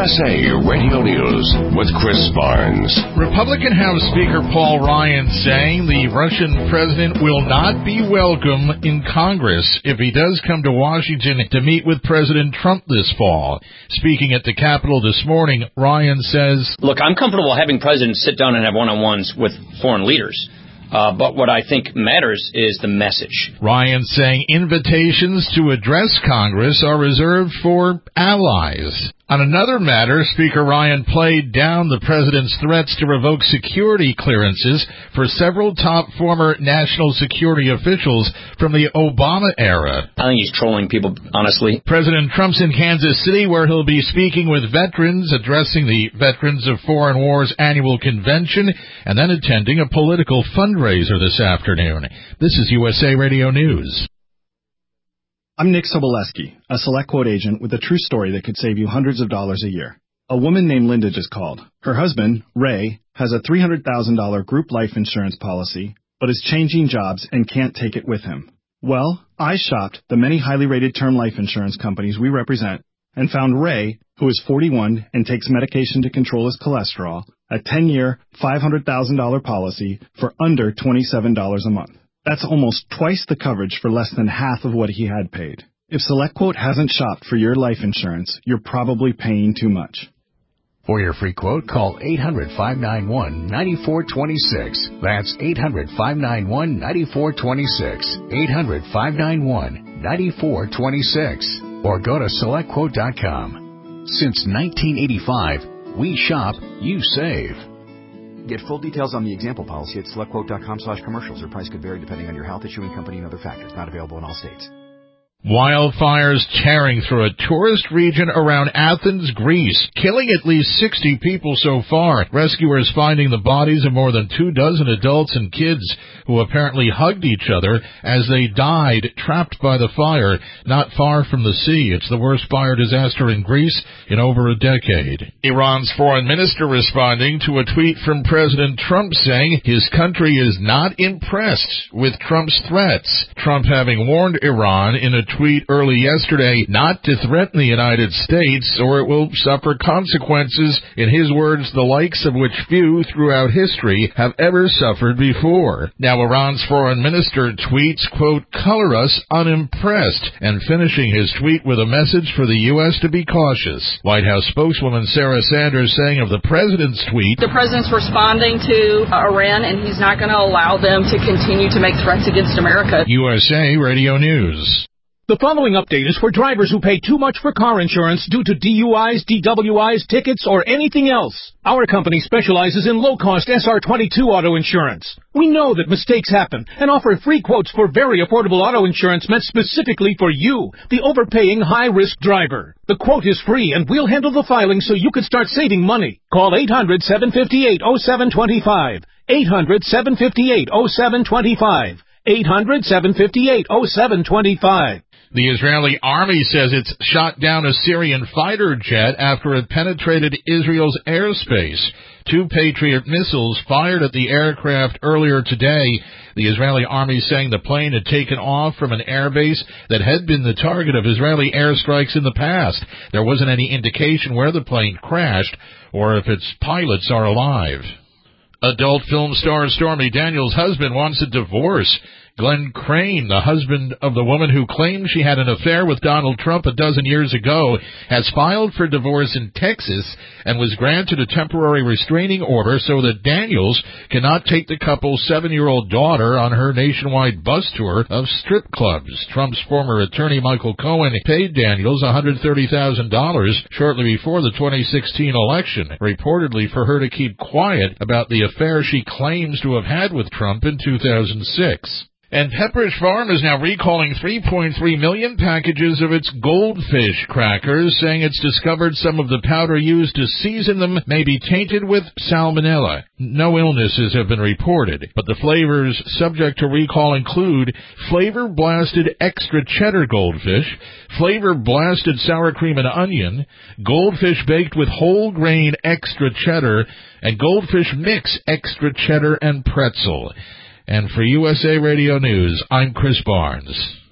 USA Radio News with Chris Barnes. Republican House Speaker Paul Ryan saying the Russian president will not be welcome in Congress if he does come to Washington to meet with President Trump this fall. Speaking at the Capitol this morning, Ryan says, "Look, I'm comfortable having presidents sit down and have one-on-ones with foreign leaders. But what I think matters is the message." Ryan saying invitations to address Congress are reserved for allies. On another matter, Speaker Ryan played down the president's threats to revoke security clearances for several top former national security officials from the Obama era. I think he's trolling people, honestly. President Trump's in Kansas City, where he'll be speaking with veterans, addressing the Veterans of Foreign Wars annual convention, and then attending a political fundraiser this afternoon. This is USA Radio News. I'm Nick Soboleski, a Select Quote agent with a true story that could save you hundreds of dollars a year. A woman named Linda just called. Her husband, Ray, has a $300,000 group life insurance policy, but is changing jobs and can't take it with him. Well, I shopped the many highly rated term life insurance companies we represent and found Ray, who is 41 and takes medication to control his cholesterol, a 10-year, $500,000 policy for under $27 a month. That's almost twice the coverage for less than half of what he had paid. If SelectQuote hasn't shopped for your life insurance, you're probably paying too much. For your free quote, call 800-591-9426. That's 800-591-9426. 800-591-9426. Or go to SelectQuote.com. Since 1985, we shop, you save. Get full details on the example policy at SelectQuote.com/commercials. Or price could vary depending on your health, issuing company, and other factors. Not available in all states. Wildfires tearing through a tourist region around Athens, Greece, killing at least 60 people so far. Rescuers finding the bodies of more than 24 adults and kids who apparently hugged each other as they died trapped by the fire not far from the sea. It's the worst fire disaster in Greece in over a decade. Iran's foreign minister responding to a tweet from President Trump saying his country is not impressed with Trump's threats. Trump having warned Iran in a tweet early yesterday not to threaten the United States or it will suffer consequences, in his words, the likes of which few throughout history have ever suffered before. Now Iran's foreign minister tweets, quote, "color us unimpressed," and finishing his tweet with a message for the U.S. to be cautious. White House spokeswoman Sarah Sanders saying of the president's tweet, "The president's responding to Iran and he's not going to allow them to continue to make threats against America." USA Radio News. The following update is for drivers who pay too much for car insurance due to DUIs, DWIs, tickets, or anything else. Our company specializes in low-cost SR22 auto insurance. We know that mistakes happen and offer free quotes for very affordable auto insurance meant specifically for you, the overpaying high-risk driver. The quote is free and we'll handle the filing so you can start saving money. Call 800-758-0725. 800-758-0725. 800-758-0725. The Israeli army says it's shot down a Syrian fighter jet after it penetrated Israel's airspace. 2 Patriot missiles fired at the aircraft earlier today. The Israeli army saying the plane had taken off from an airbase that had been the target of Israeli airstrikes in the past. There wasn't any indication where the plane crashed or if its pilots are alive. Adult film star Stormy Daniels' husband wants a divorce. Glenn Crane, the husband of the woman who claimed she had an affair with Donald Trump a dozen years ago, has filed for divorce in Texas and was granted a temporary restraining order so that Daniels cannot take the couple's 7-year-old daughter on her nationwide bus tour of strip clubs. Trump's former attorney Michael Cohen paid Daniels $130,000 shortly before the 2016 election, reportedly for her to keep quiet about the affair she claims to have had with Trump in 2006. And Pepperidge Farm is now recalling 3.3 million packages of its goldfish crackers, saying it's discovered some of the powder used to season them may be tainted with salmonella. No illnesses have been reported, but the flavors subject to recall include Flavor Blasted Extra Cheddar Goldfish, Flavor Blasted Sour Cream and Onion, Goldfish Baked with Whole Grain Extra Cheddar, and Goldfish Mix Extra Cheddar and Pretzel. And for USA Radio News, I'm Chris Barnes.